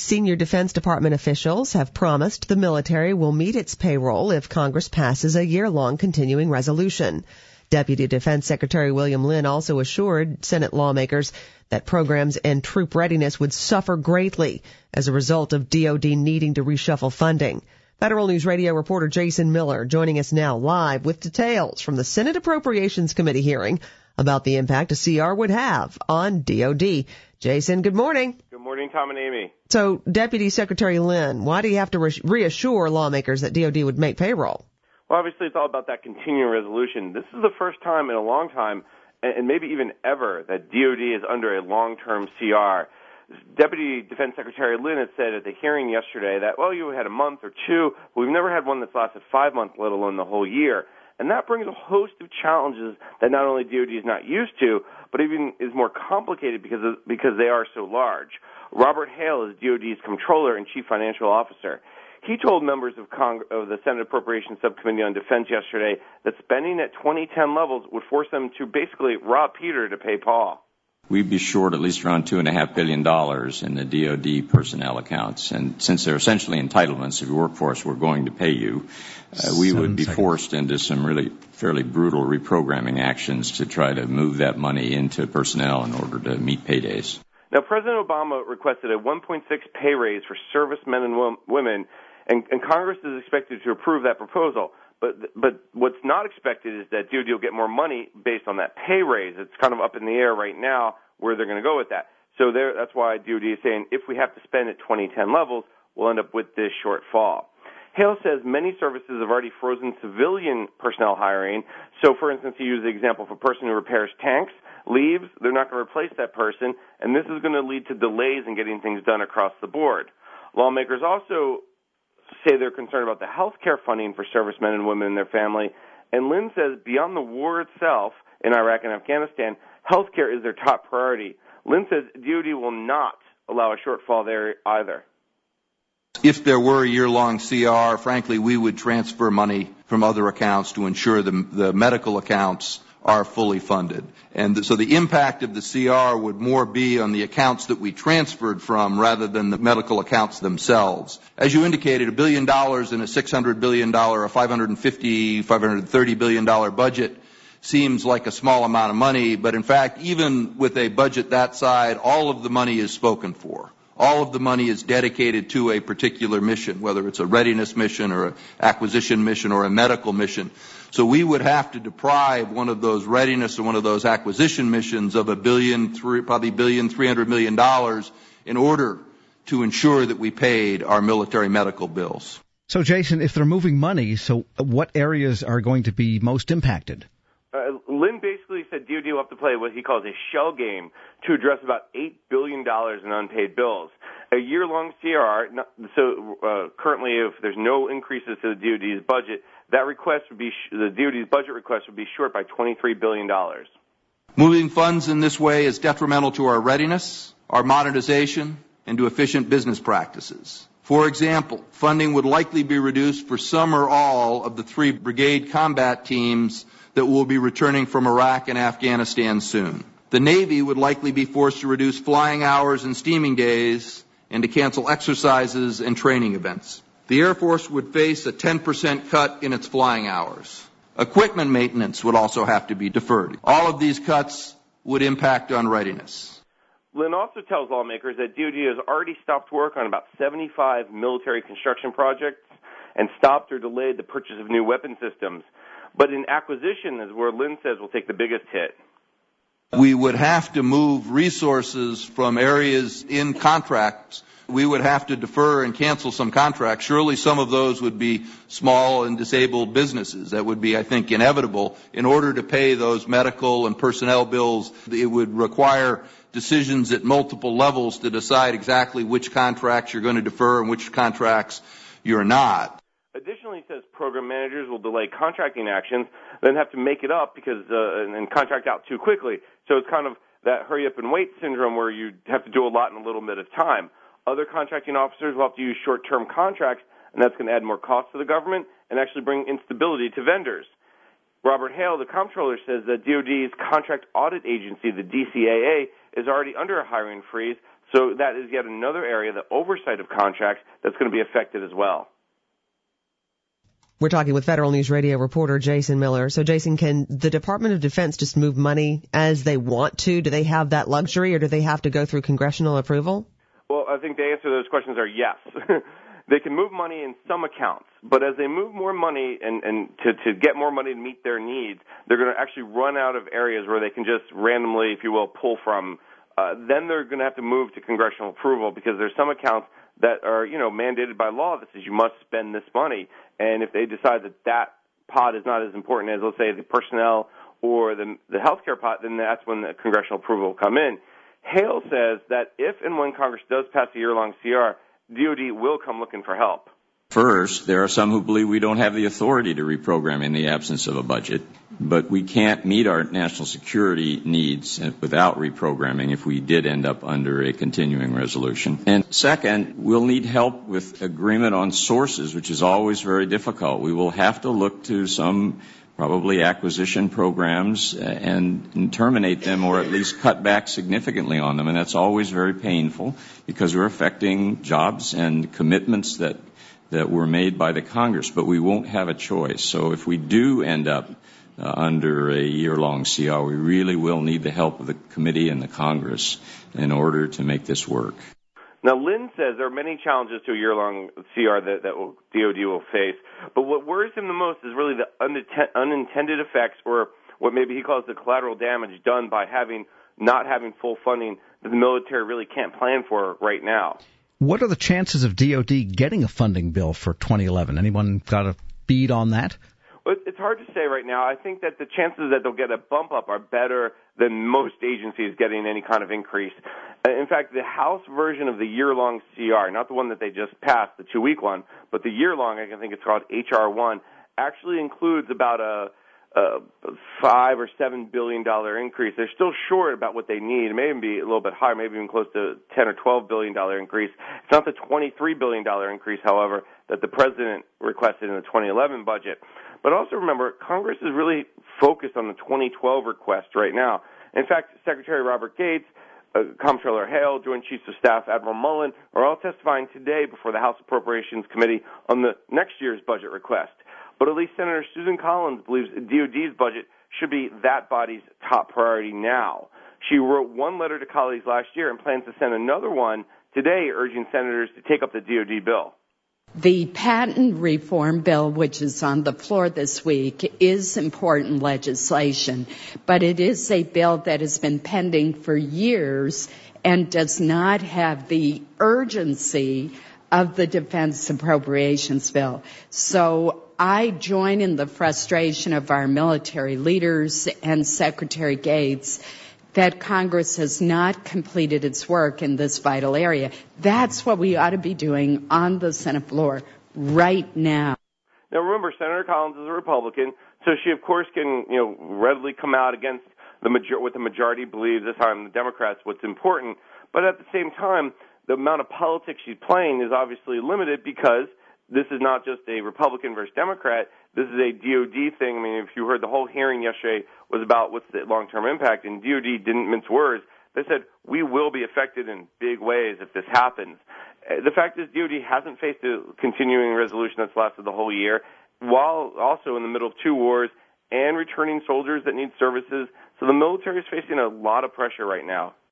Senior Defense Department officials have promised the military will meet its payroll if Congress passes a year-long continuing resolution. Deputy Defense Secretary William Lynn also assured Senate lawmakers that programs and troop readiness would suffer greatly as a result of DoD needing to reshuffle funding. Federal News Radio reporter Jason Miller joining us now live with details from the Senate Appropriations Committee hearing about the impact a CR would have on DoD. Jason, good morning. Good morning, Tom and Amy. So, Deputy Secretary Lynn, why do you have to reassure lawmakers that DoD would make payroll? Well, obviously, it's all about that continuing resolution. This is the first time in a long time, and maybe even ever, that DoD is under a long-term CR. Deputy Defense Secretary Lynn had said at the hearing yesterday that, well, you had a month or two, but we've never had one that's lasted 5 months, let alone the whole year. And that brings a host of challenges that not only DoD is not used to, but even is more complicated because they are so large. Robert Hale is DoD's Comptroller and Chief Financial Officer. He told members of the Senate Appropriations Subcommittee on Defense yesterday that spending at 2010 levels would force them to basically rob Peter to pay Paul. We'd be short at least around $2.5 billion in the DoD personnel accounts. And since they're essentially entitlements, if you work for us, we're going to pay you. We would be forced into some really fairly brutal reprogramming actions to try to move that money into personnel in order to meet paydays. Now, President Obama requested a 1.6 pay raise for servicemen and women, and Congress is expected to approve that proposal. But what's not expected is that DoD will get more money based on that pay raise. It's kind of up in the air right now where they're going to go with that. So that's why DoD is saying if we have to spend at 2010 levels, we'll end up with this shortfall. Hale says many services have already frozen civilian personnel hiring. So, for instance, he used the example of a person who repairs tanks, leaves, they're not going to replace that person, and this is going to lead to delays in getting things done across the board. Lawmakers also say they're concerned about the health care funding for servicemen and women and their family. And Lynn says beyond the war itself in Iraq and Afghanistan, health care is their top priority. Lynn says DoD will not allow a shortfall there either. If there were a year-long CR, frankly, we would transfer money from other accounts to ensure the medical accounts are fully funded. And so the impact of the CR would more be on the accounts that we transferred from rather than the medical accounts themselves. As you indicated, $1 billion in a $600 billion, a $530 billion budget seems like a small amount of money, but in fact, even with a budget that side, all of the money is spoken for. All of the money is dedicated to a particular mission, whether it's a readiness mission or an acquisition mission or a medical mission. So we would have to deprive one of those readiness or one of those acquisition missions of probably $1.3 billion in order to ensure that we paid our military medical bills. So, Jason, if they're moving money, so what areas are going to be most impacted? Lynn basically said DoD will have to play what he calls a shell game to address about $8 billion in unpaid bills. A year-long CR, currently if there's no increases to the DoD's budget, that request would be the DoD's budget request would be short by $23 billion. Moving funds in this way is detrimental to our readiness, our modernization, and to efficient business practices. For example, funding would likely be reduced for some or all of the 3 brigade combat teams that will be returning from Iraq and Afghanistan soon. The Navy would likely be forced to reduce flying hours and steaming days and to cancel exercises and training events. The Air Force would face a 10% cut in its flying hours. Equipment maintenance would also have to be deferred. All of these cuts would impact on readiness. Lynn also tells lawmakers that DoD has already stopped work on about 75 military construction projects and stopped or delayed the purchase of new weapon systems. But in acquisition is where Lynn says will take the biggest hit. We would have to move resources from areas in contracts. We would have to defer and cancel some contracts. Surely some of those would be small and disabled businesses. That would be, I think, inevitable. In order to pay those medical and personnel bills, it would require decisions at multiple levels to decide exactly which contracts you're going to defer and which contracts you're not. Additionally, he says program managers will delay contracting actions, then have to make it up because and contract out too quickly. So it's kind of that hurry up and wait syndrome where you have to do a lot in a little bit of time. Other contracting officers will have to use short-term contracts, and that's going to add more cost to the government and actually bring instability to vendors. Robert Hale, the comptroller, says that DoD's contract audit agency, the DCAA, is already under a hiring freeze, So that is yet another area, the oversight of contracts, that's going to be affected as well. We're talking with Federal News Radio reporter Jason Miller. So, Jason, can the Department of Defense just move money as they want to? Do they have that luxury, or do they have to go through congressional approval? Well, I think the answer to those questions are yes. They can move money in some accounts, but as they move more money and to get more money to meet their needs, they're going to actually run out of areas where they can just randomly, if you will, pull from. Then they're going to have to move to congressional approval, because there's some accounts that are, mandated by law that says you must spend this money. And if they decide that that pot is not as important as, let's say, the personnel or the healthcare pot, then that's when the congressional approval will come in. Hale says that if and when Congress does pass a year-long CR, DOD will come looking for help. First, there are some who believe we don't have the authority to reprogram in the absence of a budget, but we can't meet our national security needs without reprogramming if we did end up under a continuing resolution. And second, we'll need help with agreement on sources, which is always very difficult. We will have to look to some probably acquisition programs and terminate them, or at least cut back significantly on them. And that's always very painful, because we're affecting jobs and commitments that were made by the Congress, but we won't have a choice. So if we do end up under a year-long CR, we really will need the help of the committee and the Congress in order to make this work. Now, Lynn says there are many challenges to a year-long CR that DOD will face, but what worries him the most is really the unintended effects, or what maybe he calls the collateral damage done by not having full funding that the military really can't plan for right now. What are the chances of DOD getting a funding bill for 2011? Anyone got a bead on that? Well, it's hard to say right now. I think that the chances that they'll get a bump up are better than most agencies getting any kind of increase. In fact, the House version of the year-long CR, not the one that they just passed, the 2-week one, but the year-long, I think it's called HR 1, actually includes about a $5 or $7 billion increase. They're still short about what they need. It may even be a little bit higher, maybe even close to $10 or $12 billion increase. It's not the $23 billion increase, however, that the president requested in the 2011 budget. But also remember, Congress is really focused on the 2012 request right now. In fact, Secretary Robert Gates, Comptroller Hale, Joint Chiefs of Staff Admiral Mullen are all testifying today before the House Appropriations Committee on the next year's budget request. But at least Senator Susan Collins believes DOD's budget should be that body's top priority now. She wrote one letter to colleagues last year and plans to send another one today, urging senators to take up the DOD bill. The patent reform bill, which is on the floor this week, is important legislation, but it is a bill that has been pending for years and does not have the urgency of the defense appropriations bill. So I join in the frustration of our military leaders and Secretary Gates that Congress has not completed its work in this vital area. That's what we ought to be doing on the Senate floor right now. Now remember, Senator Collins is a Republican, so she of course can, readily come out against what the majority believes. This time the Democrats, what's important. But at the same time, the amount of politics she's playing is obviously limited, because this is not just a Republican versus Democrat. This is a DOD thing. I mean, if you heard, the whole hearing yesterday was about what's the long-term impact, and DOD didn't mince words. They said, we will be affected in big ways if this happens. The fact is, DOD hasn't faced a continuing resolution that's lasted the whole year, while also in the middle of 2 wars and returning soldiers that need services. So the military is facing a lot of pressure right now.